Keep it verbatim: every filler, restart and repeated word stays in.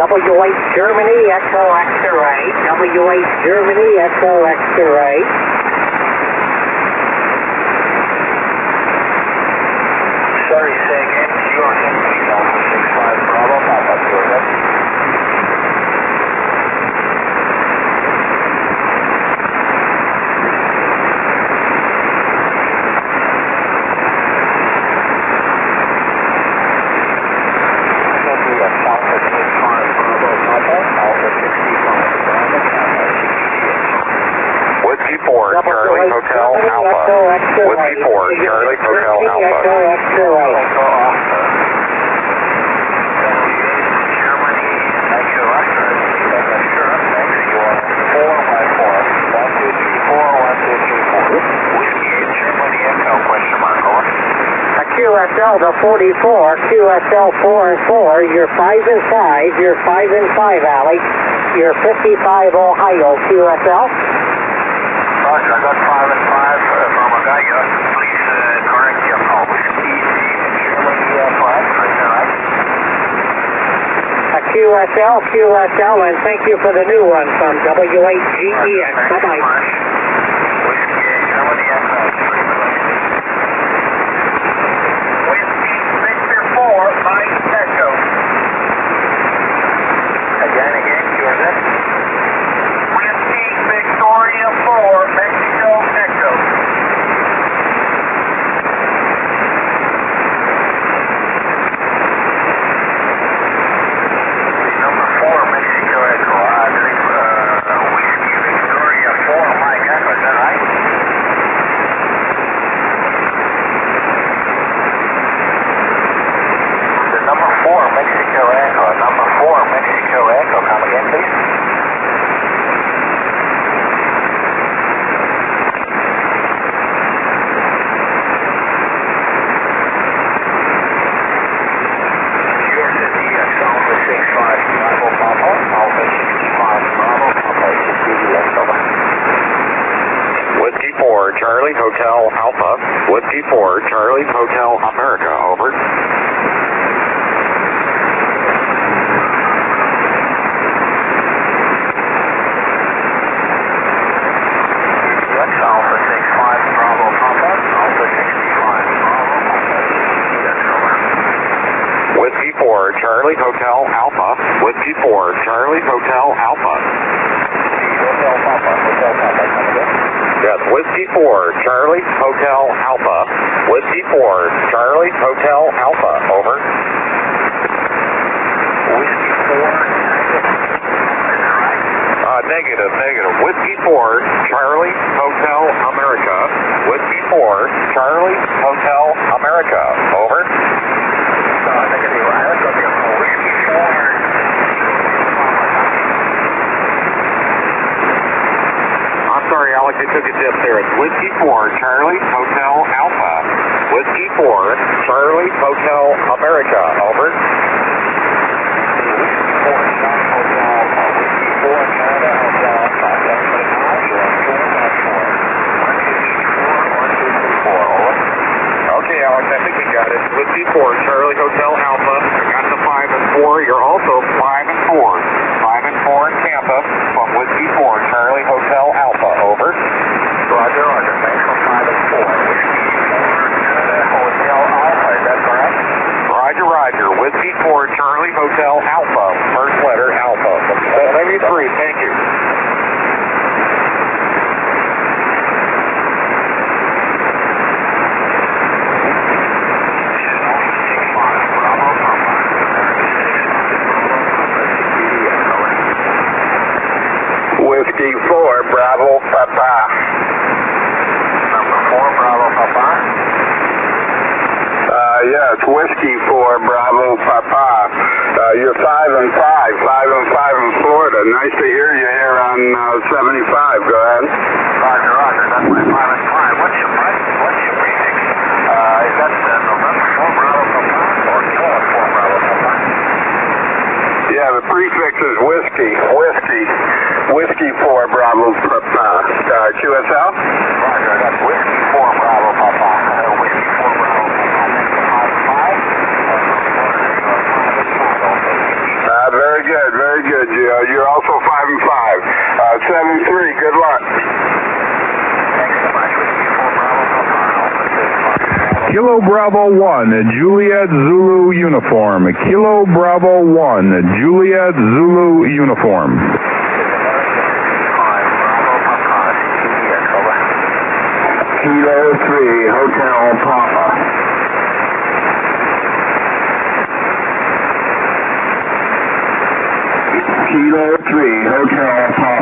W H Germany, Echo X-ray. W H Germany, Echo X-ray. Sorry, say again. Your Henry, Alpha six five Bravo, Papa, Georgia. Whiskey four, Charlie Hotel Alpha. Whiskey four, Charlie Hotel Alpha. Q S L to forty-four, Q S L four and four, you're five and five, you're five and five, Alex. You're fifty-five Ohio, Q S L. Roger, I got five and five, uh, Mama Gaia. Please uh, correct your call. Whiskey, Germany, uh, flag, is that right? Q S L, Q S L, and thank you for the new one from W H G E X. Bye-bye. Whiskey, Germany, Echo. Whiskey, Victor four, Mike Echo. Again, again, yours is? Whiskey, Victoria four, Mexico, Echo. Number four, Mexico, Echo. I think, uh, Whiskey, Victoria four, Mike Echo, is that right? The number four, Mexico, Echo. Number four, Mexico, Echo. Come again, please. Yours is the uh, Alpha six five Bravo Papa, Alpha sixty-five Bravo Papa, sixty X over. Whiskey four, Charlie Hotel Alpha. Whiskey four, Charlie Hotel America, over. That's Alpha six five Bravo Papa, Alpha sixty-five Bravo Papa, sixty X over. Whiskey four, Charlie Hotel Alpha. Whiskey four, Charlie Hotel Alpha. Hotel Papa, Hotel Papa, come again. Yes, Whiskey four, Charlie Hotel Alpha. Whiskey four, Charlie Hotel Alpha, over. Whiskey four, Uh, negative, negative. Whiskey four, Charlie Hotel America. Whiskey four, Charlie Hotel America, over. uh, negative, I have got the Whiskey four. I'm sorry, Alex, I took a dip there. It's Whiskey four, Charlie Hotel Alpha. Whiskey four, Charlie Hotel America, over. Whiskey four, Charlie Hotel Alpha. Whiskey four, Canada Hotel Alpha. That's what it is. You're on two one four. one two three four, one two three four, over. Okay, Alex, I think we got it. Whiskey four, Charlie Hotel Alpha. I got the five and four. You're also five and four. five and four in Tampa from Whiskey four, Charlie Hotel Alpha, over. Roger, Roger. Thanks for five and four. Whiskey four, Canada Hotel Alpha. Is that correct? Roger, Roger. Whiskey four, Charlie Hotel Alpha. First letter, Alpha. From seventy-three, thank you. Whiskey four, Bravo Papa. Number four, Bravo Papa. Uh, yes, Whiskey four, Bravo Papa. Uh, you're five and five, five and five in Florida. Nice to hear you here on uh, seventy-five. Go ahead. Roger, Roger. That's my five and five. What's your price? What's your prefix? Uh, is that uh, November four, Bravo Papa, or Kilo four, Bravo Papa? Yeah, the prefix is Whiskey. Whiskey. Whiskey four, Bravo Papa. Uh, Q S L? Roger, that's Whiskey four, Bravo Papa. Uh, Whiskey four, Bravo Papa. Next to five and five. Uh, very good. Kilo Bravo one, Juliet Zulu uniform. Kilo Bravo one, Juliet Zulu uniform. Kilo three, Hotel Papa. Kilo three, Hotel Papa.